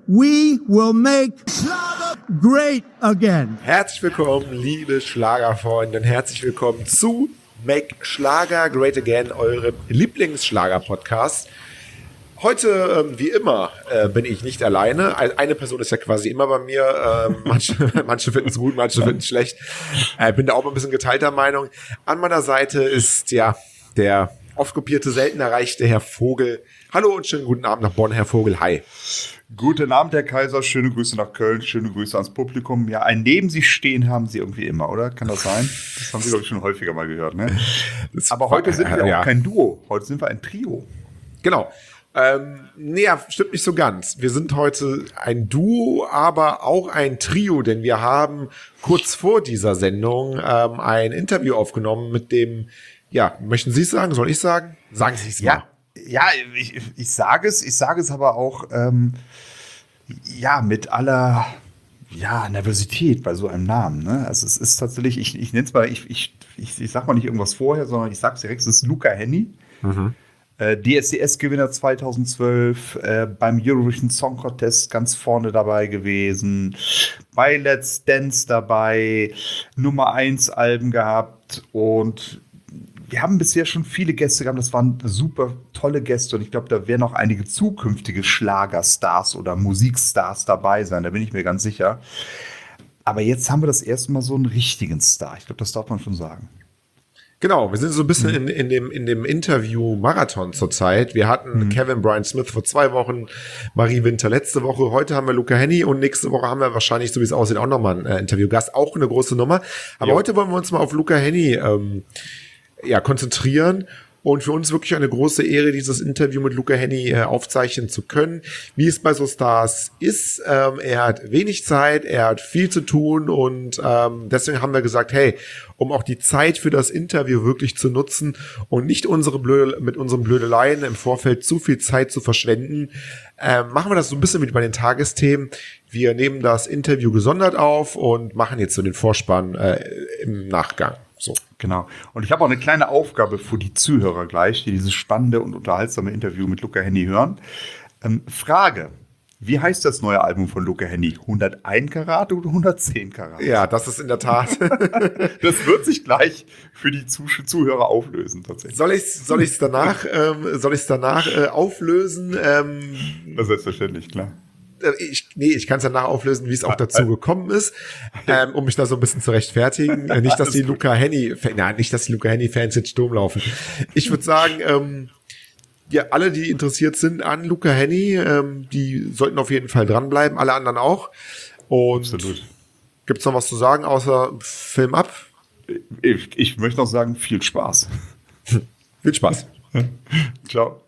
We will make Schlager great again. Herzlich willkommen, liebe Schlagerfreunde, und herzlich willkommen zu Make Schlager Great Again, eurem Lieblingsschlager-Podcast. Heute, wie immer, bin ich nicht alleine. Eine Person ist ja quasi immer bei mir. Manche finden es gut, manche finden es schlecht. Bin da auch ein bisschen geteilter Meinung. An meiner Seite ist ja der oft kopierte, selten erreichte Herr Vogel. Hallo und schönen guten Abend nach Bonn, Herr Vogel. Hi. Guten Abend, Herr Kaiser. Schöne Grüße nach Köln. Schöne Grüße ans Publikum. Ja, ein neben Sie stehen haben Sie irgendwie immer, oder? Kann das sein? Das haben Sie, glaube ich, schon häufiger mal gehört, ne? Aber heute sind wir auch kein Duo. Heute sind wir ein Trio. Genau. Nee, stimmt nicht so ganz. Wir sind heute ein Duo, aber auch ein Trio, denn wir haben kurz vor dieser Sendung ein Interview aufgenommen mit dem, ja, möchten Sie es sagen? Soll ich sagen? Sagen Sie es mal. Ja, ich sage es aber auch mit aller Nervosität bei so einem Namen. Ne? Also es ist tatsächlich, ich nenne es mal, ich sag mal nicht irgendwas vorher, sondern ich sage es direkt, es ist Luca Hänni. Mhm. DSDS-Gewinner 2012, beim Eurovision Song Contest ganz vorne dabei gewesen, bei Let's Dance dabei, Nummer 1 Alben gehabt, und wir haben bisher schon viele Gäste gehabt, das waren super tolle Gäste, und ich glaube, da werden auch einige zukünftige Schlagerstars oder Musikstars dabei sein, da bin ich mir ganz sicher. Aber jetzt haben wir das erste Mal so einen richtigen Star, ich glaube, das darf man schon sagen. Genau, wir sind so ein bisschen in dem Interview-Marathon zurzeit. Wir hatten Kevin Brian Smith vor 2 Wochen, Marie Winter letzte Woche, heute haben wir Luca Hänni und nächste Woche haben wir wahrscheinlich, so wie es aussieht, auch nochmal einen Interviewgast, auch eine große Nummer. Aber heute wollen wir uns mal auf Luca Hänni konzentrieren. Und für uns wirklich eine große Ehre, dieses Interview mit Luca Hänni aufzeichnen zu können. Wie es bei so Stars ist, er hat wenig Zeit, er hat viel zu tun, und deswegen haben wir gesagt, hey, um auch die Zeit für das Interview wirklich zu nutzen und nicht mit unseren Blödeleien im Vorfeld zu viel Zeit zu verschwenden, machen wir das so ein bisschen wie bei den Tagesthemen. Wir nehmen das Interview gesondert auf und machen jetzt so den Vorspann im Nachgang. So. Genau. Und ich habe auch eine kleine Aufgabe für die Zuhörer gleich, die dieses spannende und unterhaltsame Interview mit Luca Hänni hören. Frage: Wie heißt das neue Album von Luca Hänni? 101 Karat oder 110 Karat? Ja, das ist in der Tat. Das wird sich gleich für die Zuhörer auflösen, tatsächlich. Soll ich es danach auflösen? Das ist selbstverständlich, klar. Ich kann es danach auflösen, wie es auch dazu gekommen ist, um mich da so ein bisschen zu rechtfertigen. Nicht, dass die Luca Hänni-Fans jetzt Sturm laufen. Ich würde sagen, alle, die interessiert sind an Luca Hänni, die sollten auf jeden Fall dranbleiben, alle anderen auch. Und absolut. Gibt's noch was zu sagen, außer Film ab? Ich möchte noch sagen, viel Spaß. Viel Spaß. Ciao.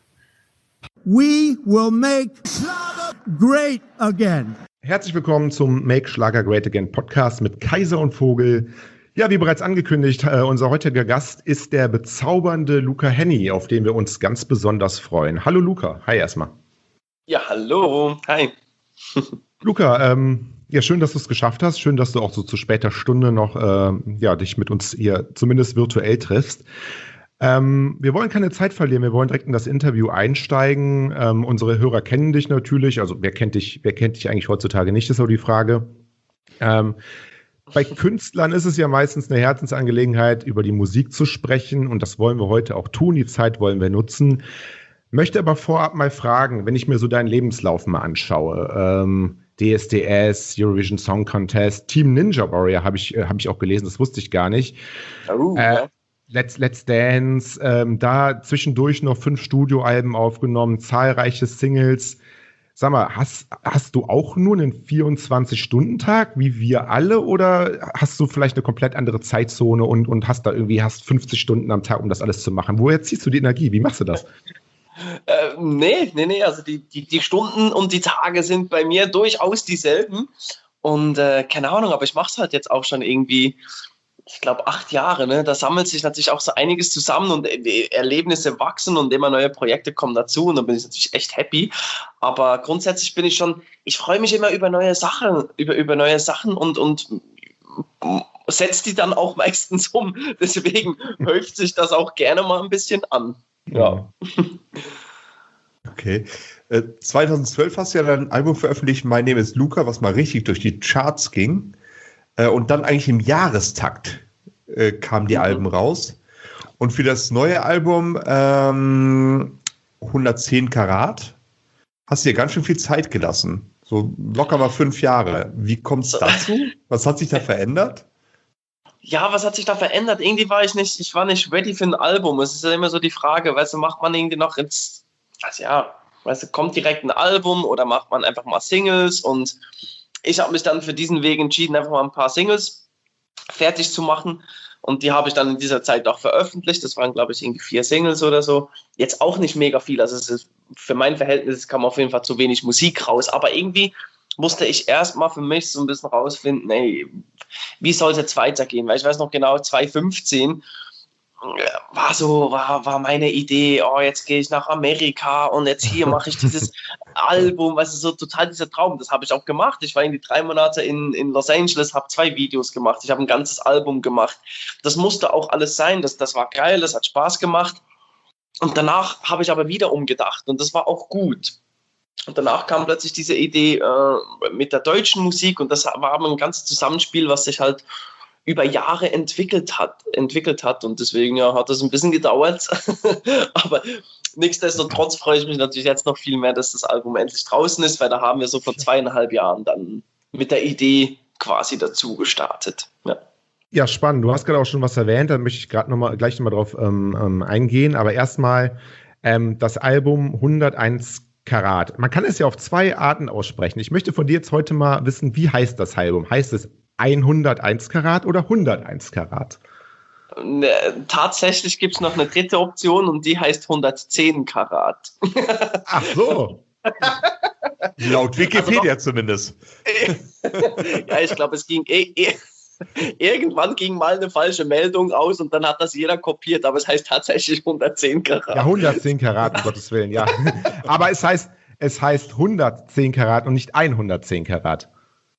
We will make Schlager great again. Herzlich willkommen zum Make Schlager Great Again Podcast mit Kaiser und Vogel. Ja, wie bereits angekündigt, unser heutiger Gast ist der bezaubernde Luca Hänni, auf den wir uns ganz besonders freuen. Hallo Luca, hi erstmal. Ja, hallo, hi. Luca, schön, dass du es geschafft hast. Schön, dass du auch so zu später Stunde noch dich mit uns hier zumindest virtuell triffst. Wir wollen keine Zeit verlieren, wir wollen direkt in das Interview einsteigen. Unsere Hörer kennen dich natürlich, also wer kennt dich eigentlich heutzutage nicht, ist so die Frage. Bei Künstlern ist es ja meistens eine Herzensangelegenheit, über die Musik zu sprechen, und das wollen wir heute auch tun, die Zeit wollen wir nutzen. Möchte aber vorab mal fragen, wenn ich mir so deinen Lebenslauf mal anschaue, DSDS, Eurovision Song Contest, Team Ninja Warrior habe ich auch gelesen, das wusste ich gar nicht. Let's Dance, da zwischendurch noch 5 Studioalben aufgenommen, zahlreiche Singles. Sag mal, hast du auch nur einen 24-Stunden-Tag, wie wir alle, oder hast du vielleicht eine komplett andere Zeitzone und hast 50 Stunden am Tag, um das alles zu machen? Woher ziehst du die Energie? Wie machst du das? Nee, also die Stunden und die Tage sind bei mir durchaus dieselben, und keine Ahnung, aber ich mache es halt jetzt auch schon irgendwie, ich glaube, 8 Jahre, ne? Da sammelt sich natürlich auch so einiges zusammen, und Erlebnisse wachsen und immer neue Projekte kommen dazu, und da bin ich natürlich echt happy. Aber grundsätzlich ich freue mich immer über neue Sachen, über neue Sachen und setze die dann auch meistens um. Deswegen häuft sich das auch gerne mal ein bisschen an. Ja. Okay. 2012 hast du ja dein Album veröffentlicht, My Name is Luca, was mal richtig durch die Charts ging. Und dann eigentlich im Jahrestakt kamen die Alben raus. Und für das neue Album 110 Karat hast du dir ganz schön viel Zeit gelassen. So locker mal 5 Jahre. Wie kommt es dazu? Was hat sich da verändert? Ja, was hat sich da verändert? Irgendwie war ich nicht ready für ein Album. Es ist ja immer so die Frage, weißt du, macht man irgendwie noch jetzt, also ja, weißt du, kommt direkt ein Album oder macht man einfach mal Singles? Und ich habe mich dann für diesen Weg entschieden, einfach mal ein paar Singles fertig zu machen. Und die habe ich dann in dieser Zeit auch veröffentlicht. Das waren, glaube ich, irgendwie 4 Singles oder so. Jetzt auch nicht mega viel. Also es ist, für mein Verhältnis kam auf jeden Fall zu wenig Musik raus. Aber irgendwie musste ich erstmal für mich so ein bisschen rausfinden, ey, wie soll es jetzt weitergehen? Weil ich weiß noch genau, 2015 war meine Idee, oh, jetzt gehe ich nach Amerika und jetzt hier mache ich dieses Album, weißt du, so total dieser Traum. Das habe ich auch gemacht. Ich war irgendwie 3 Monate in Los Angeles, habe 2 Videos gemacht, ich habe ein ganzes Album gemacht. Das musste auch alles sein, das war geil, das hat Spaß gemacht. Und danach habe ich aber wieder umgedacht und das war auch gut. Und danach kam plötzlich diese Idee mit der deutschen Musik und das war aber ein ganzes Zusammenspiel, was sich halt über Jahre entwickelt hat und deswegen ja, hat das ein bisschen gedauert, aber nichtsdestotrotz freue ich mich natürlich jetzt noch viel mehr, dass das Album endlich draußen ist, weil da haben wir so vor 2,5 Jahren dann mit der Idee quasi dazu gestartet. Ja, spannend. Du hast gerade auch schon was erwähnt, da möchte ich gleich nochmal drauf eingehen, aber erstmal das Album 101 Karat. Man kann es ja auf 2 Arten aussprechen. Ich möchte von dir jetzt heute mal wissen, wie heißt das Album? Heißt es 101 Karat oder 101 Karat? Tatsächlich gibt es noch eine dritte Option und die heißt 110 Karat. Ach so. Laut Wikipedia also zumindest. Ja, ich glaube, es ging irgendwann ging mal eine falsche Meldung aus und dann hat das jeder kopiert, aber es heißt tatsächlich 110 Karat. Ja, 110 Karat, um Gottes Willen, ja. Aber es heißt 110 Karat und nicht 110 Karat.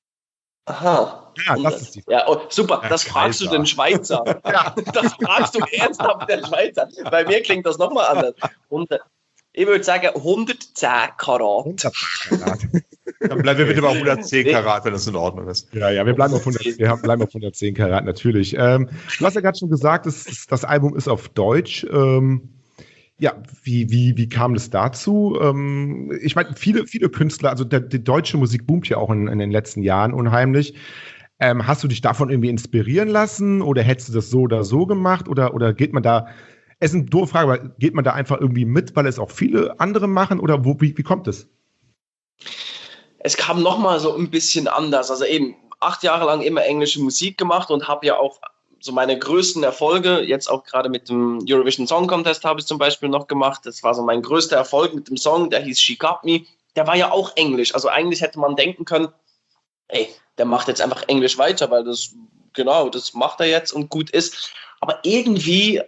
Aha. Ja, das ist die Frage. Ja, oh, super, das fragst du den Schweizer. Ja. Das fragst du ernsthaft den Schweizer. Bei mir klingt das nochmal anders. Ich würde sagen 110 Karat. 110 Karat. Dann bleiben wir bitte bei 110 Karat, wenn das in Ordnung ist. Ja, wir bleiben auf 110 Karat natürlich. Du hast ja gerade schon gesagt, das Album ist auf Deutsch. Ja, wie kam es dazu? Ich meine, viele Künstler, also die deutsche Musik boomt ja auch in den letzten Jahren unheimlich. Hast du dich davon irgendwie inspirieren lassen oder hättest du das so oder so gemacht oder geht man da, es ist eine doofe Frage, aber geht man da einfach irgendwie mit, weil es auch viele andere machen oder wie kommt es? Es kam nochmal so ein bisschen anders. Also eben 8 Jahre lang immer englische Musik gemacht und habe ja auch so meine größten Erfolge, jetzt auch gerade mit dem Eurovision Song Contest habe ich zum Beispiel noch gemacht. Das war so mein größter Erfolg mit dem Song, der hieß She Got Me. Der war ja auch Englisch. Also eigentlich hätte man denken können, ey, der macht jetzt einfach Englisch weiter, weil das macht er jetzt und gut ist. Aber irgendwie,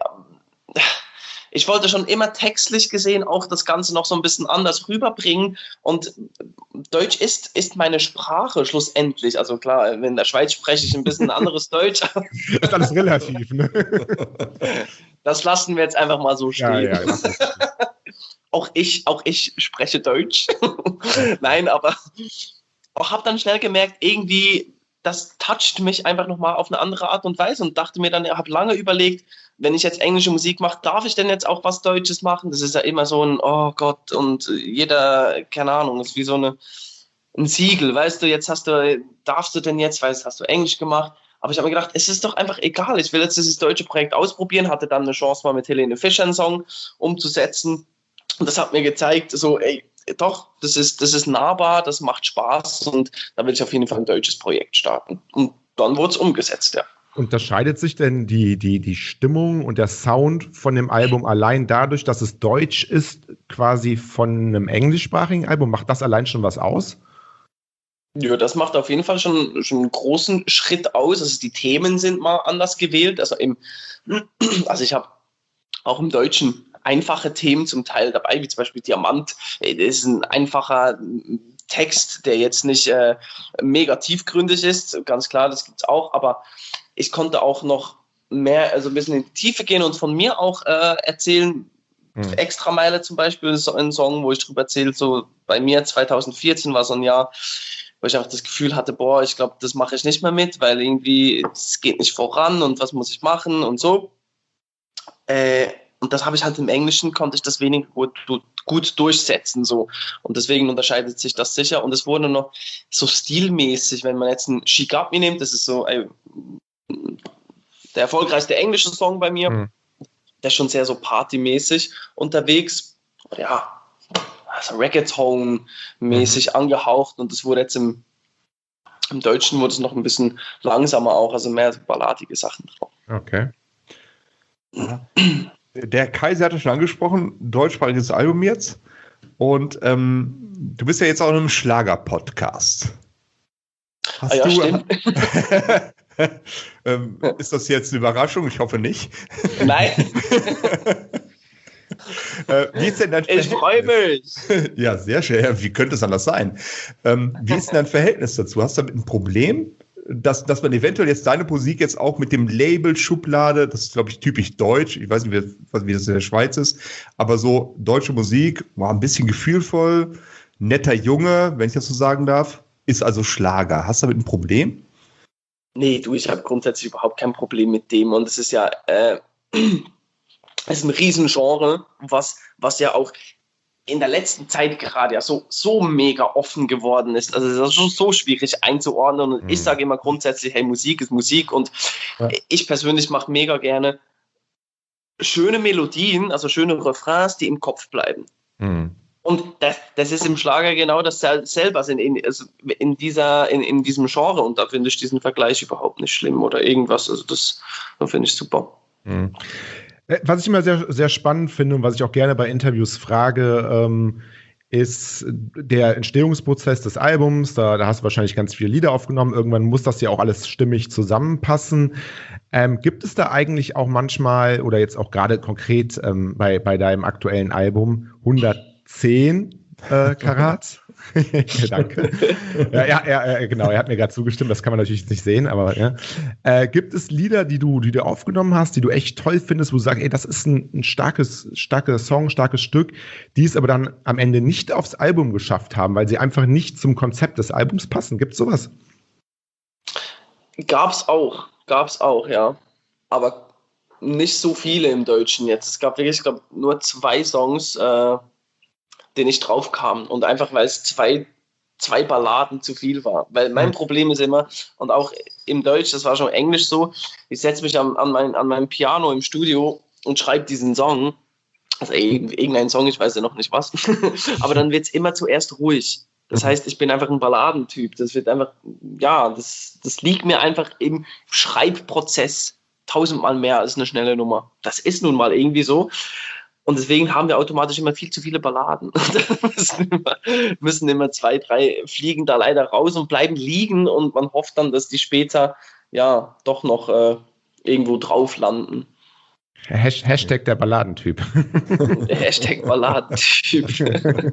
ich wollte schon immer textlich gesehen auch das Ganze noch so ein bisschen anders rüberbringen und Deutsch ist meine Sprache schlussendlich. Also klar, in der Schweiz spreche ich ein bisschen anderes Deutsch. Das ist alles relativ, ne? Das lassen wir jetzt einfach mal so stehen. Ja. Auch ich spreche Deutsch. Nein, aber auch habe dann schnell gemerkt, irgendwie, das toucht mich einfach nochmal auf eine andere Art und Weise und dachte mir dann, ich habe lange überlegt, wenn ich jetzt englische Musik mache, darf ich denn jetzt auch was Deutsches machen? Das ist ja immer so ein, oh Gott, und jeder, keine Ahnung, ist wie so ein Siegel, weißt du, darfst du denn jetzt, weißt du, hast du Englisch gemacht? Aber ich habe mir gedacht, es ist doch einfach egal, ich will jetzt dieses deutsche Projekt ausprobieren, hatte dann eine Chance mal mit Helene Fischer einen Song umzusetzen und das hat mir gezeigt, so, ey, doch, das ist nahbar, das macht Spaß und da will ich auf jeden Fall ein deutsches Projekt starten. Und dann wurde es umgesetzt, ja. Unterscheidet sich denn die Stimmung und der Sound von dem Album allein dadurch, dass es deutsch ist, quasi von einem englischsprachigen Album? Macht das allein schon was aus? Ja, das macht auf jeden Fall schon einen großen Schritt aus. Also die Themen sind mal anders gewählt. Also ich habe auch im Deutschen einfache Themen zum Teil dabei, wie zum Beispiel Diamant. Das ist ein einfacher Text, der jetzt nicht mega tiefgründig ist. Ganz klar, das gibt's auch. Aber ich konnte auch noch mehr, also ein bisschen in die Tiefe gehen und von mir auch erzählen, Extrameile zum Beispiel ist so ein Song, wo ich drüber erzähle, so bei mir 2014 war so ein Jahr, wo ich auch das Gefühl hatte, boah, ich glaube, das mache ich nicht mehr mit, weil irgendwie es geht nicht voran und was muss ich machen und so. Und das habe ich halt im Englischen, konnte ich das weniger gut durchsetzen. So. Und deswegen unterscheidet sich das sicher. Und es wurde noch so stilmäßig, wenn man jetzt einen She Got Me nimmt, das ist so der erfolgreichste englische Song bei mir, der ist schon sehr so partymäßig unterwegs. Ja, also Reggaeton-mäßig angehaucht. Und das wurde jetzt im Deutschen wurde es noch ein bisschen langsamer auch, also mehr so balladige Sachen drauf. Okay. Der Kaiser hatte schon angesprochen, deutschsprachiges Album jetzt. Und du bist ja jetzt auch in einem Schlager-Podcast. Stimmt. Ist das jetzt eine Überraschung? Ich hoffe nicht. Nein. Wie ist denn dein Ich freue mich. Ja, sehr schön. Wie könnte es anders sein? Wie ist denn dein Verhältnis dazu? Hast du damit ein Problem, dass man eventuell jetzt deine Musik jetzt auch mit dem Label Schublade, das ist, glaube ich, typisch deutsch, ich weiß nicht, wie das in der Schweiz ist, aber so deutsche Musik, war ein bisschen gefühlvoll, netter Junge, wenn ich das so sagen darf, ist also Schlager. Hast du damit ein Problem? Nee, ich habe grundsätzlich überhaupt kein Problem mit dem. Und es ist ja es ist ein Riesengenre, was ja auch in der letzten Zeit gerade ja so mega offen geworden ist. Also es ist so schwierig einzuordnen. Und ich sage immer grundsätzlich, hey, Musik ist Musik. Und ich persönlich mache mega gerne schöne Melodien, also schöne Refrains, die im Kopf bleiben. Und das ist im Schlager genau dasselbe, also in diesem Genre. Und da finde ich diesen Vergleich überhaupt nicht schlimm oder irgendwas. Also das finde ich super. Was ich immer sehr, sehr spannend finde und was ich auch gerne bei Interviews frage, ist der Entstehungsprozess des Albums. Da hast du wahrscheinlich ganz viele Lieder aufgenommen. Irgendwann muss das ja auch alles stimmig zusammenpassen. Gibt es da eigentlich auch manchmal oder jetzt auch gerade konkret bei deinem aktuellen Album 110 Karat? Danke. Ja, genau, er hat mir gerade zugestimmt, das kann man natürlich nicht sehen, aber ja. Gibt es Lieder, die du aufgenommen hast, die du echt toll findest, wo du sagst, ey, das ist ein starkes Song, starkes Stück, die es aber dann am Ende nicht aufs Album geschafft haben, weil sie einfach nicht zum Konzept des Albums passen? Gibt's sowas? Gab's auch, ja. Aber nicht so viele im Deutschen jetzt. Es gab wirklich, ich glaube, nur 2 Songs, den ich drauf kam. Und einfach, weil es zwei Balladen zu viel war. Weil mein Problem ist immer, und auch im Deutsch, das war schon Englisch so, ich setze mich an meinem Piano im Studio und schreibe diesen Song. Also irgendein Song, ich weiß ja noch nicht was. Aber dann wird es immer zuerst ruhig. Das heißt, ich bin einfach ein Balladentyp. Das wird einfach, ja, das liegt mir einfach im Schreibprozess 1000-mal mehr als eine schnelle Nummer. Das ist nun mal irgendwie so. Und deswegen haben wir automatisch immer viel zu viele Balladen. müssen immer 2, 3 fliegen da leider raus und bleiben liegen und man hofft dann, dass die später ja doch noch irgendwo drauf landen. Hashtag der Balladentyp. Hashtag Balladentyp.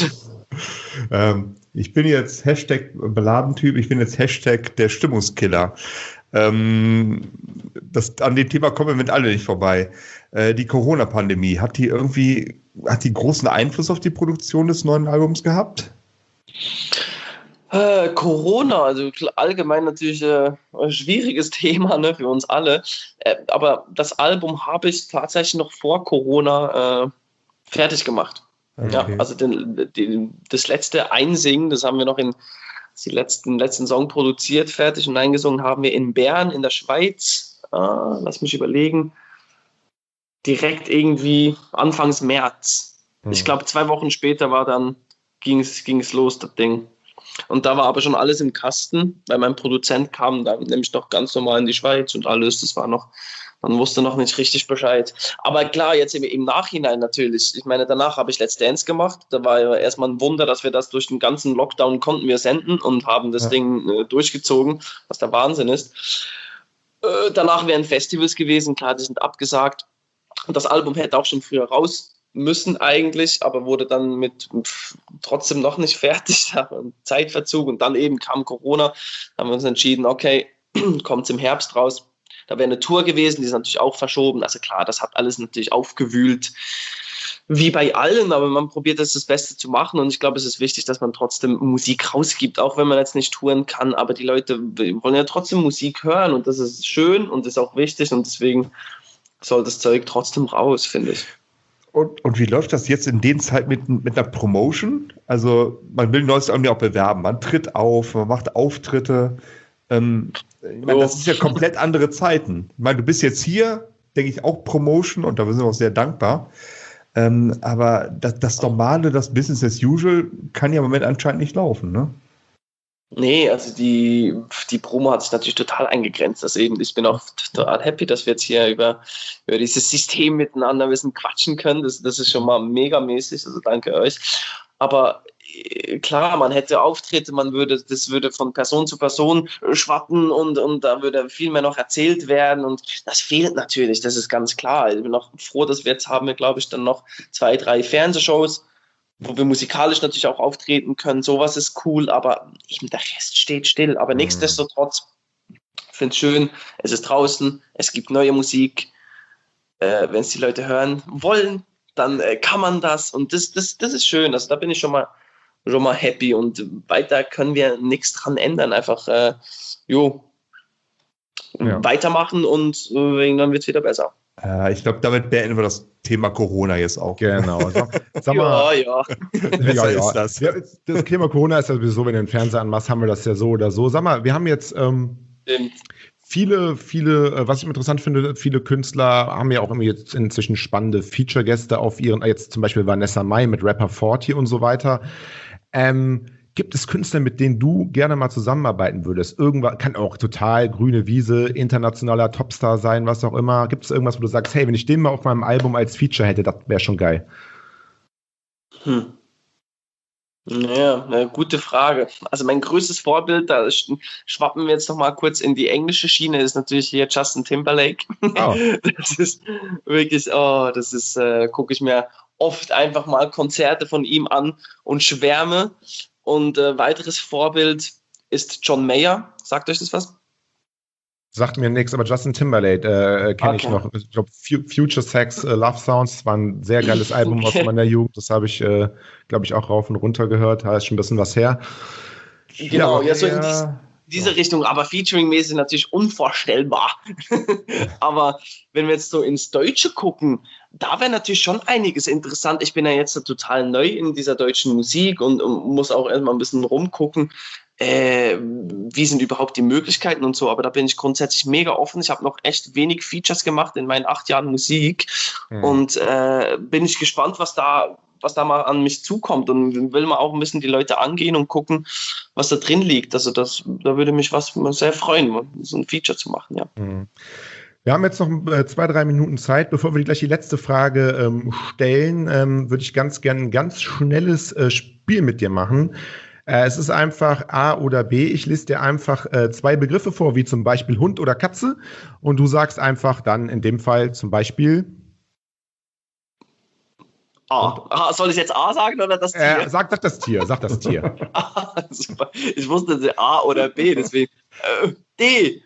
Ich bin jetzt Hashtag Balladentyp, ich bin jetzt Hashtag der Stimmungskiller. An dem Thema kommen wir mit alle nicht vorbei. Die Corona-Pandemie, hat die großen Einfluss auf die Produktion des neuen Albums gehabt? Corona, also allgemein natürlich ein schwieriges Thema, ne, für uns alle. Aber das Album habe ich tatsächlich noch vor Corona fertig gemacht. Okay. Ja, also das letzte Einsingen, das haben wir noch den letzten Song produziert, fertig und eingesungen haben wir in Bern in der Schweiz. Lass mich überlegen. Direkt irgendwie Anfangs März. Ich glaube, 2 Wochen später ging es los, das Ding. Und da war aber schon alles im Kasten, weil mein Produzent kam dann nämlich noch ganz normal in die Schweiz und alles. Man wusste noch nicht richtig Bescheid. Aber klar, jetzt im Nachhinein natürlich. Ich meine, danach habe ich Let's Dance gemacht. Da war ja erstmal ein Wunder, dass wir das durch den ganzen Lockdown konnten wir senden und haben das Ding durchgezogen, was der Wahnsinn ist. Danach wären Festivals gewesen, klar, die sind abgesagt. Und das Album hätte auch schon früher raus müssen eigentlich, aber wurde dann trotzdem noch nicht fertig. Zeitverzug und dann eben kam Corona. Haben wir uns entschieden, okay, kommt es im Herbst raus. Da wäre eine Tour gewesen, die ist natürlich auch verschoben. Also klar, das hat alles natürlich aufgewühlt, wie bei allen, aber man probiert das Beste zu machen und ich glaube, es ist wichtig, dass man trotzdem Musik rausgibt, auch wenn man jetzt nicht touren kann, aber die Leute wollen ja trotzdem Musik hören und das ist schön und ist auch wichtig und deswegen soll das Zeug trotzdem raus, finde ich. Und wie läuft das jetzt in den Zeit mit einer Promotion? Also man will ein neues Album ja auch bewerben, man tritt auf, man macht Auftritte. Ich meine, das ist ja komplett andere Zeiten. Ich meine, du bist jetzt hier, denke ich, auch Promotion und da sind wir auch sehr dankbar. Aber das Normale, das Business as usual, kann ja im Moment anscheinend nicht laufen, ne? Nee, also die Promo hat sich natürlich total eingegrenzt. Also eben, ich bin auch total happy, dass wir jetzt hier über dieses System miteinander ein bisschen quatschen können. Das ist schon mal megamäßig, also danke euch. Aber klar, man hätte Auftritte, das würde von Person zu Person schwappen und da würde viel mehr noch erzählt werden und das fehlt natürlich, das ist ganz klar. Ich bin auch froh, dass wir jetzt haben, glaube ich, dann noch 2, 3 Fernsehshows, wo wir musikalisch natürlich auch auftreten können. Sowas ist cool, aber der Rest steht still. Aber nichtsdestotrotz, ich finde es schön, es ist draußen, es gibt neue Musik. Wenn es die Leute hören wollen, dann kann man das und das ist schön. Also da bin ich schon mal happy und weiter können wir nichts dran ändern. Einfach weitermachen und dann wird es wieder besser. Ich glaube, damit beenden wir das Thema Corona jetzt auch. Genau. Sag mal, ja. Ist das. Ja, das Thema Corona ist ja sowieso, wenn du den Fernseher anmachst, haben wir das ja so oder so. Sag mal, wir haben jetzt viele, was ich interessant finde, viele Künstler haben ja auch immer jetzt inzwischen spannende Feature-Gäste auf ihren, jetzt zum Beispiel Vanessa Mai mit Rapper 40 und so weiter. Gibt es Künstler, mit denen du gerne mal zusammenarbeiten würdest? Irgendwas kann auch total grüne Wiese, internationaler Topstar sein, was auch immer. Gibt es irgendwas, wo du sagst, hey, wenn ich den mal auf meinem Album als Feature hätte, das wäre schon geil? Ja, eine gute Frage. Also mein größtes Vorbild, da schwappen wir jetzt noch mal kurz in die englische Schiene, ist natürlich hier Justin Timberlake. Oh. Das ist wirklich, gucke ich mir oft einfach mal Konzerte von ihm an und schwärme. Und weiteres Vorbild ist John Mayer. Sagt euch das was? Sagt mir nichts, aber Justin Timberlake kenne ich noch. Ich glaube, Future Sex, Love Sounds war ein sehr geiles Album aus meiner Jugend. Das habe ich, glaube ich, auch rauf und runter gehört. Da ist schon ein bisschen was her. Genau, ja, so in diese Richtung, aber featuring-mäßig natürlich unvorstellbar. Aber wenn wir jetzt so ins Deutsche gucken, da wäre natürlich schon einiges interessant. Ich bin ja jetzt total neu in dieser deutschen Musik und muss auch erstmal ein bisschen rumgucken, wie sind überhaupt die Möglichkeiten und so, aber da bin ich grundsätzlich mega offen. Ich habe noch echt wenig Features gemacht in meinen 8 Jahren Musik und bin ich gespannt, was da mal an mich zukommt und will mal auch ein bisschen die Leute angehen und gucken, was da drin liegt. Also da würde mich was sehr freuen, so ein Feature zu machen, ja. Wir haben jetzt noch 2, 3 Minuten Zeit. Bevor wir gleich die letzte Frage stellen, würde ich ganz gerne ein ganz schnelles Spiel mit dir machen. Es ist einfach A oder B. Ich lese dir einfach 2 Begriffe vor, wie zum Beispiel Hund oder Katze. Und du sagst einfach dann in dem Fall zum Beispiel A. Soll ich jetzt A sagen oder das Tier? Sag das Tier. Super. Ich wusste A oder B, deswegen D.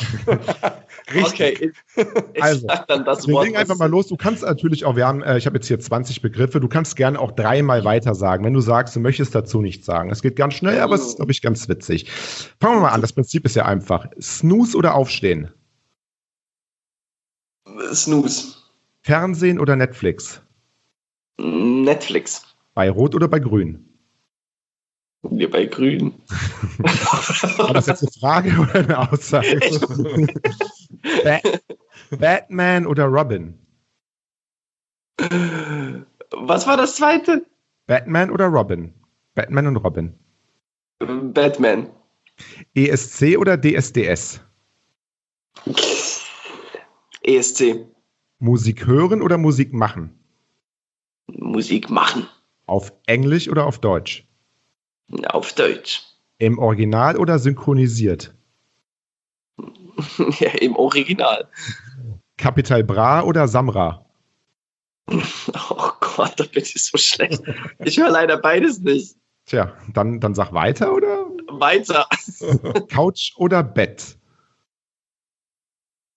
Okay, also, sag dann das wir Wort. legen einfach mal los. Du kannst natürlich auch, ich habe jetzt hier 20 Begriffe, du kannst gerne auch 3-mal weiter sagen, wenn du sagst, du möchtest dazu nichts sagen. Es geht ganz schnell, aber es ist, glaube ich, ganz witzig. Fangen wir mal an, das Prinzip ist ja einfach. Snooze oder Aufstehen? Snooze. Fernsehen oder Netflix? Netflix. Bei Rot oder bei Grün? Wir bei Grün. War das jetzt eine Frage oder eine Aussage? Batman oder Robin? Was war das zweite? Batman oder Robin? Batman und Robin. Batman. ESC oder DSDS? ESC. Musik hören oder Musik machen? Musik machen. Auf Englisch oder auf Deutsch? Auf Deutsch. Im Original oder synchronisiert? Ja, im Original. Capital Bra oder Samra? Oh Gott, da bin ich so schlecht. Ich höre leider beides nicht. Tja, dann sag weiter, oder? Weiter. Couch oder Bett?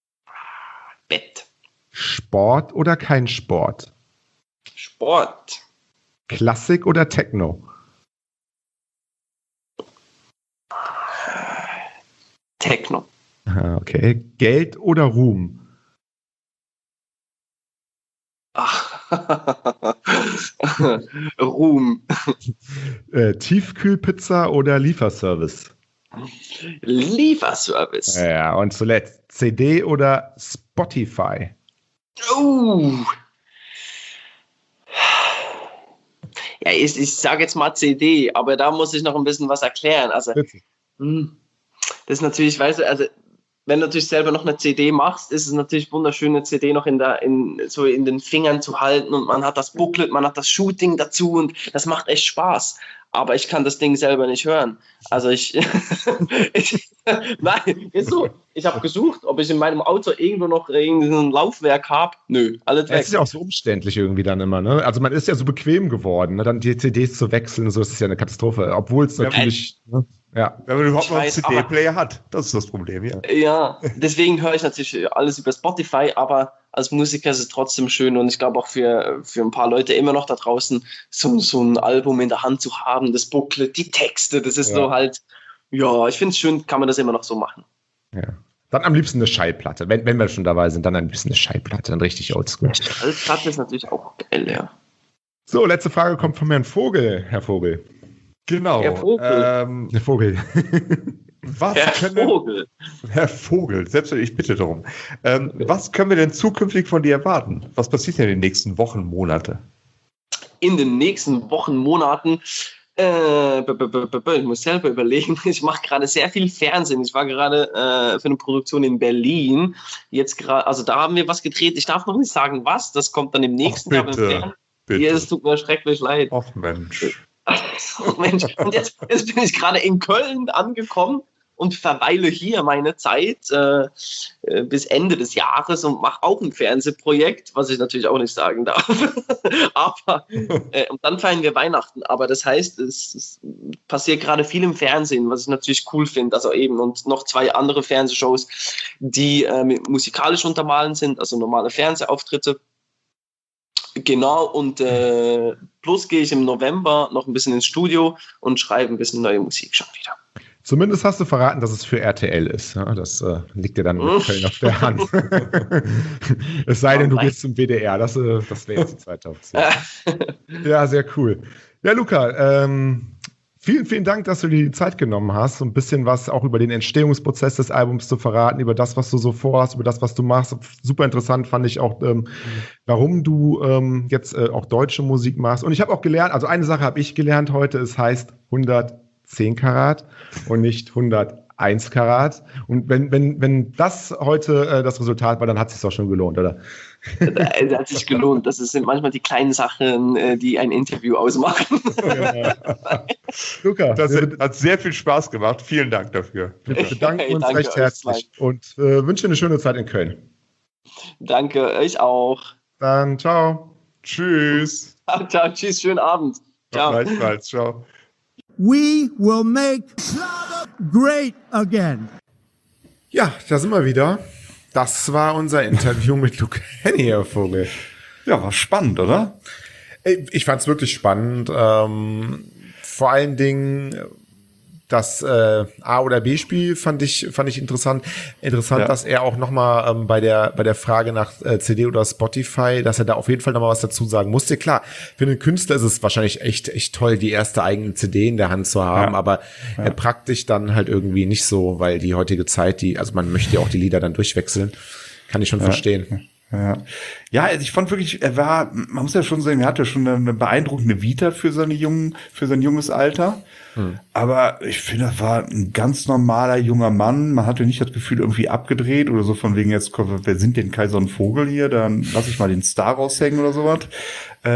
Bett. Sport oder kein Sport? Sport. Klassik oder Techno? Techno. Okay. Geld oder Ruhm? Ach. Ruhm. Tiefkühlpizza oder Lieferservice? Lieferservice. Ja, und zuletzt CD oder Spotify? Ja, ich sage jetzt mal CD, aber da muss ich noch ein bisschen was erklären. Also, Bitte. das ist natürlich, weißt du, also wenn du natürlich selber noch eine CD machst, ist es natürlich wunderschön, eine CD noch in den Fingern zu halten und man hat das Booklet, man hat das Shooting dazu und das macht echt Spaß. Aber ich kann das Ding selber nicht hören. Also nein, ist so. Ich habe gesucht, ob ich in meinem Auto irgendwo noch irgendein Laufwerk habe. Nö, alles weg. Es ist ja auch so umständlich irgendwie dann immer, ne? Also man ist ja so bequem geworden, ne? Dann die CDs zu wechseln, so ist es ja eine Katastrophe. Obwohl es natürlich, ne? Ja. Wenn man überhaupt Ich noch einen weiß, CD-Player hat, das ist das Problem, ja. Ja, deswegen höre ich natürlich alles über Spotify, aber als Musiker ist es trotzdem schön und ich glaube auch für ein paar Leute immer noch da draußen so ein Album in der Hand zu haben, das Booklet, die Texte, das ist so halt, ja, ich finde es schön, kann man das immer noch so machen. Ja. Dann am liebsten eine Schallplatte. Wenn wir schon dabei sind, dann am liebsten eine Schallplatte, dann richtig oldschool. Schallplatte ist natürlich auch geil, ja. So, letzte Frage kommt von Herrn Vogel, Herr Vogel. Genau. Herr Vogel. Herr Vogel. Herr Vogel, selbstverständlich, ich bitte darum. Was können wir denn zukünftig von dir erwarten? Was passiert denn in den nächsten Wochen, Monate? In den nächsten Wochen, Monaten, ich muss selber überlegen, ich mache gerade sehr viel Fernsehen. Ich war gerade für eine Produktion in Berlin. Jetzt gerade, also da haben wir was gedreht. Ich darf noch nicht sagen, was. Das kommt dann im nächsten Jahr im Fernsehen. Bitte. Es tut mir schrecklich leid. Ach Mensch. Oh Mensch, und jetzt bin ich gerade in Köln angekommen und verweile hier meine Zeit bis Ende des Jahres und mache auch ein Fernsehprojekt, was ich natürlich auch nicht sagen darf. Aber und dann feiern wir Weihnachten. Aber das heißt, es passiert gerade viel im Fernsehen, was ich natürlich cool finde. Also eben und noch 2 andere Fernsehshows, die musikalisch untermalen sind, also normale Fernsehauftritte. Genau, und plus gehe ich im November noch ein bisschen ins Studio und schreibe ein bisschen neue Musik schon wieder. Zumindest hast du verraten, dass es für RTL ist. Ja, das liegt dir dann mit Köln auf der Hand. Es sei denn, du gehst zum WDR. Das wäre jetzt die zweite Option. Ja, sehr cool. Ja, Luca, vielen, vielen Dank, dass du dir die Zeit genommen hast, so ein bisschen was auch über den Entstehungsprozess des Albums zu verraten, über das, was du so vorhast, über das, was du machst. Super interessant fand ich auch, warum du jetzt auch deutsche Musik machst. Und ich habe auch gelernt, also eine Sache habe ich gelernt heute, es heißt 110 Karat und nicht 101 Karat. Und wenn das heute das Resultat war, dann hat es sich auch schon gelohnt, oder? Das hat sich gelohnt. Das sind manchmal die kleinen Sachen, die ein Interview ausmachen. Ja. Luca, Das hat sehr viel Spaß gemacht. Vielen Dank dafür. wir bedanken uns Danke recht euch herzlich und wünschen eine schöne Zeit in Köln. Danke, euch auch. Dann ciao. Tschüss. Ciao, tschüss, schönen Abend. Ciao. Gleichfalls, ciao. We will make Schlager great again. Ja, da sind wir wieder. Das war unser Interview mit Luca Hänni, Herr Vogel. Ja, war spannend, oder? Ich fand es wirklich spannend. Vor allen Dingen das A- oder B-Spiel fand ich interessant. Interessant, Ja. dass er auch nochmal bei der Frage nach CD oder Spotify, dass er da auf jeden Fall nochmal was dazu sagen musste. Klar, für einen Künstler ist es wahrscheinlich echt toll, die erste eigene CD in der Hand zu haben, Ja. aber praktisch dann halt irgendwie nicht so, weil die heutige Zeit, also man möchte ja auch die Lieder dann durchwechseln. Kann ich schon verstehen. Ja, also ich fand wirklich, man muss ja schon sagen, er hatte schon eine beeindruckende Vita für sein junges Alter. Aber ich finde, er war ein ganz normaler junger Mann. Man hatte nicht das Gefühl, irgendwie abgedreht oder so von wegen, jetzt kommt, wer sind denn Kaiser und Vogel hier? Dann lass ich mal den Star raushängen oder sowas.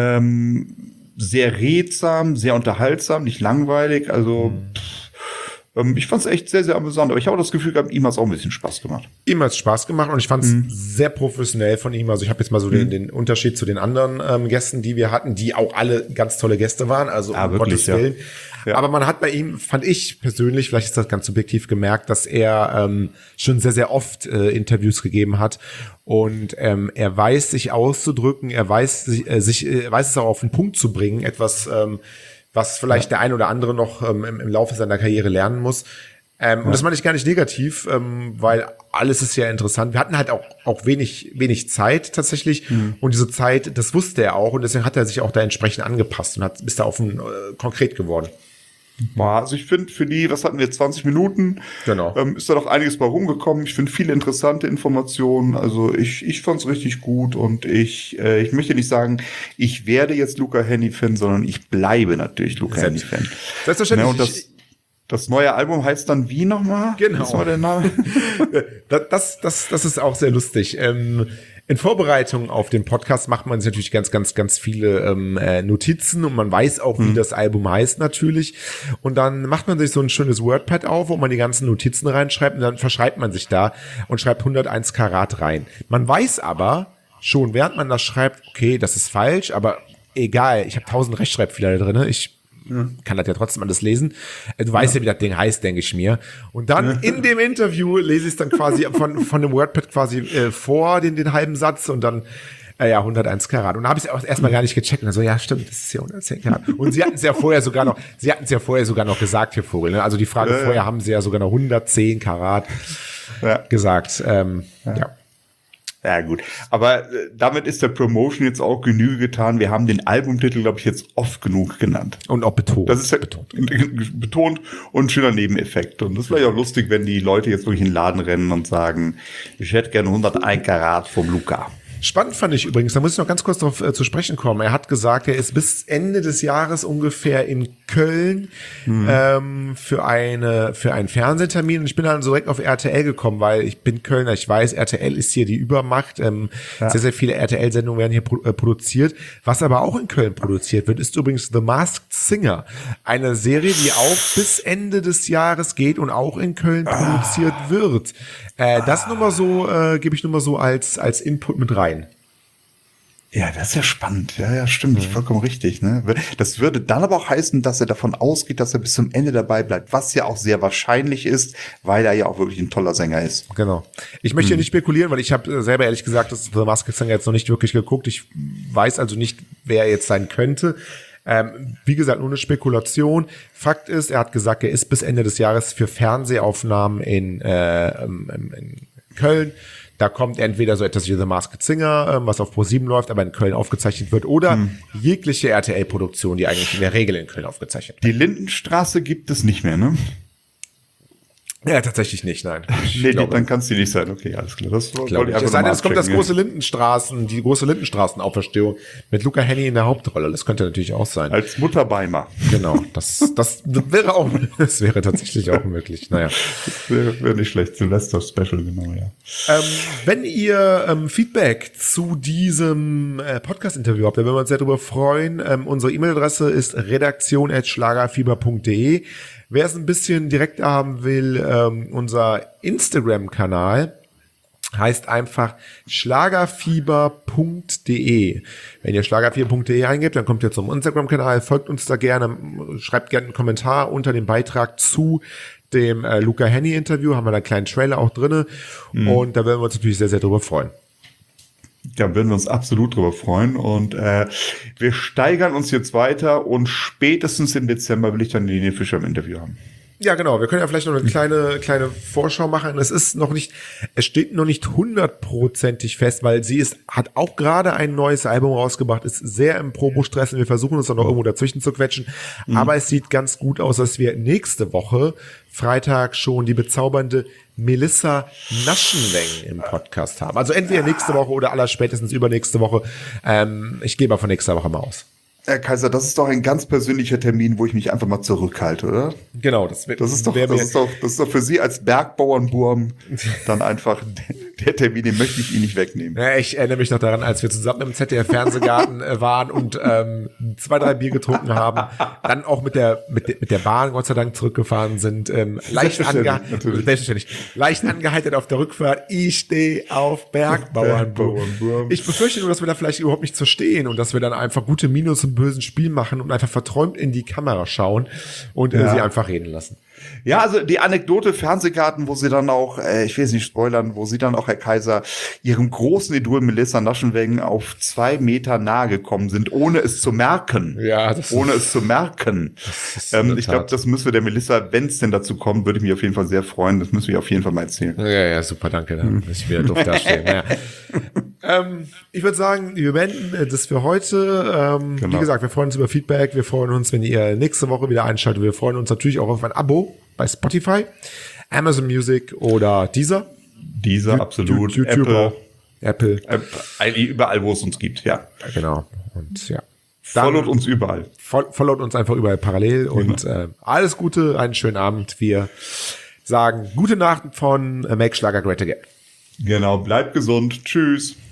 Sehr redsam, sehr unterhaltsam, nicht langweilig. Also Ich fand es echt sehr, sehr amüsant. Aber ich habe das Gefühl gehabt, ihm hat es auch ein bisschen Spaß gemacht. Ihm hat es Spaß gemacht und ich fand es sehr professionell von ihm. Also ich habe jetzt mal so den Unterschied zu den anderen Gästen, die wir hatten, die auch alle ganz tolle Gäste waren. Also um wirklich, Gottes Willen. Ja. Aber man hat bei ihm, fand ich persönlich, vielleicht ist das ganz subjektiv gemerkt, dass er schon sehr, sehr oft Interviews gegeben hat. Und er weiß, sich auszudrücken, er weiß, weiß es auch auf den Punkt zu bringen. Etwas, was vielleicht der ein oder andere noch im Laufe seiner Karriere lernen muss. Und das meine ich gar nicht negativ, weil alles ist ja interessant. Wir hatten halt auch wenig Zeit tatsächlich. Und diese Zeit, das wusste er auch. Und deswegen hat er sich auch da entsprechend angepasst und ist da konkret geworden. Also ich finde, für die, was hatten wir, 20 Minuten, Genau. Ist da doch einiges bei rumgekommen. Ich finde viele interessante Informationen. Also ich fand es richtig gut und ich möchte nicht sagen, ich werde jetzt Luca Hänni-Fan, sondern ich bleibe natürlich Luca Hänni-Fan. Selbstverständlich. Und das neue Album heißt dann wie nochmal? Genau. Was war der Name? Das ist auch sehr lustig. In Vorbereitung auf den Podcast macht man sich natürlich ganz viele Notizen und man weiß auch, wie das Album heißt natürlich. Und dann macht man sich so ein schönes WordPad auf, wo man die ganzen Notizen reinschreibt und dann verschreibt man sich da und schreibt 101 Karat rein. Man weiß aber schon, während man das schreibt, okay, das ist falsch, aber egal, ich habe 1000 Rechtschreibfehler da drin, ich kann das ja trotzdem alles lesen. Du weißt ja, wie das Ding heißt, denke ich mir. Und dann in dem Interview lese ich es dann quasi von dem WordPad quasi vor, den halben Satz und dann 101 Karat. Und da habe ich es auch erstmal gar nicht gecheckt. Und dann so, ja, stimmt, das ist ja 110 Karat. Und sie hatten es ja vorher sogar noch gesagt, hier Vogel. Ne? Also die Frage vorher haben sie ja sogar noch 110 Karat gesagt. Ja, gut. Aber damit ist der Promotion jetzt auch Genüge getan. Wir haben den Albumtitel, glaube ich, jetzt oft genug genannt. Und auch betont. Das ist ja betont und ein schöner Nebeneffekt. Und das ist vielleicht auch lustig, wenn die Leute jetzt wirklich in den Laden rennen und sagen, ich hätte gerne 101 Karat vom Luca. Spannend fand ich übrigens, da muss ich noch ganz kurz darauf zu sprechen kommen. Er hat gesagt, er ist bis Ende des Jahres ungefähr in Köln für einen Fernsehtermin. Und ich bin dann so direkt auf RTL gekommen, weil ich bin Kölner, ich weiß, RTL ist hier die Übermacht. Sehr, sehr viele RTL-Sendungen werden hier produziert. Was aber auch in Köln produziert wird, ist übrigens The Masked Singer. Eine Serie, die auch bis Ende des Jahres geht und auch in Köln produziert wird. Das nur mal so, gebe ich nur mal so als Input mit rein. Ja, das ist ja spannend. Ja, stimmt. Vollkommen richtig. Ne? Das würde dann aber auch heißen, dass er davon ausgeht, dass er bis zum Ende dabei bleibt, was ja auch sehr wahrscheinlich ist, weil er ja auch wirklich ein toller Sänger ist. Genau. Ich möchte hier nicht spekulieren, weil ich habe selber ehrlich gesagt das The Masked Singer jetzt noch nicht wirklich geguckt. Ich weiß also nicht, wer er jetzt sein könnte. Wie gesagt, nur eine Spekulation. Fakt ist, er hat gesagt, er ist bis Ende des Jahres für Fernsehaufnahmen in Köln. Da kommt entweder so etwas wie The Masked Singer, was auf Pro7 läuft, aber in Köln aufgezeichnet wird, oder jegliche RTL-Produktion, die eigentlich in der Regel in Köln aufgezeichnet wird. Die Lindenstraße gibt es nicht mehr, ne? Ja, tatsächlich nicht, nein. Dann kann es die nicht sein. Okay, alles klar. Das glaube ich. Es sei denn, es kommt die große Lindenstraßenauferstehung mit Luca Hänni in der Hauptrolle. Das könnte natürlich auch sein. Als Mutter Beimer. Genau. Das wäre tatsächlich auch möglich. Naja. Das wäre nicht schlecht. Silvester-Special, genau, ja. Wenn ihr Feedback zu diesem Podcast-Interview habt, dann würden wir uns sehr darüber freuen. Unsere E-Mail-Adresse ist redaktion@schlagerfieber.de. Wer es ein bisschen direkter haben will, unser Instagram-Kanal heißt einfach schlagerfieber.de. Wenn ihr schlagerfieber.de eingebt, dann kommt ihr zum Instagram-Kanal, folgt uns da gerne, schreibt gerne einen Kommentar unter dem Beitrag zu dem Luca Hänni-Interview, haben wir da einen kleinen Trailer auch drinne und da werden wir uns natürlich sehr, sehr drüber freuen. Da würden wir uns absolut drüber freuen und wir steigern uns jetzt weiter und spätestens im Dezember will ich dann Helene Fischer im Interview haben. Ja, genau. Wir können ja vielleicht noch eine kleine Vorschau machen. Es steht noch nicht 100%ig fest, weil hat auch gerade ein neues Album rausgebracht, ist sehr im Probo-Stress und wir versuchen uns dann noch irgendwo dazwischen zu quetschen. Aber es sieht ganz gut aus, dass wir nächste Woche Freitag schon die bezaubernde Melissa Naschenweng im Podcast haben. Also entweder nächste Woche oder allerspätestens übernächste Woche. Ich gehe mal von nächster Woche mal aus. Herr Kaiser, das ist doch ein ganz persönlicher Termin, wo ich mich einfach mal zurückhalte, oder? Genau, das ist doch für Sie als Bergbauernburm dann einfach Der Termin, den möchte ich Ihnen nicht wegnehmen. Ja, ich erinnere mich noch daran, als wir zusammen im ZDF-Fernsehgarten waren und 2, 3 Bier getrunken haben, dann auch mit der Bahn Gott sei Dank zurückgefahren sind, leicht angeheitert auf der Rückfahrt. Ich stehe auf Bergbauernburm. Ich befürchte nur, dass wir da vielleicht überhaupt nicht verstehen und dass wir dann einfach gute Miene zum bösen Spiel machen und einfach verträumt in die Kamera schauen und sie einfach reden lassen. Ja, also die Anekdote Fernsehgarten, wo sie dann auch, ich will es nicht spoilern, wo sie dann auch, Herr Kaiser, ihrem großen Idol Melissa Naschenweng auf 2 Meter nahe gekommen sind, ohne es zu merken. Ja, Ich glaube, das müssen wir der Melissa, wenn es denn dazu kommt, würde ich mich auf jeden Fall sehr freuen. Das müssen wir auf jeden Fall mal erzählen. Ja, super, danke. Dann muss ich wieder doof dastehen. Naja. Ich würde sagen, wir beenden das für heute. Wie gesagt, wir freuen uns über Feedback. Wir freuen uns, wenn ihr nächste Woche wieder einschaltet. Wir freuen uns natürlich auch auf ein Abo bei Spotify, Amazon Music oder Deezer. Dieser absolut. YouTube, Apple. Eigentlich überall, wo es uns gibt, ja. Genau. Und ja. Followt uns überall. Followt uns einfach überall parallel. Und alles Gute, einen schönen Abend. Wir sagen gute Nacht von Make Schlager Great Again. Genau, bleibt gesund. Tschüss.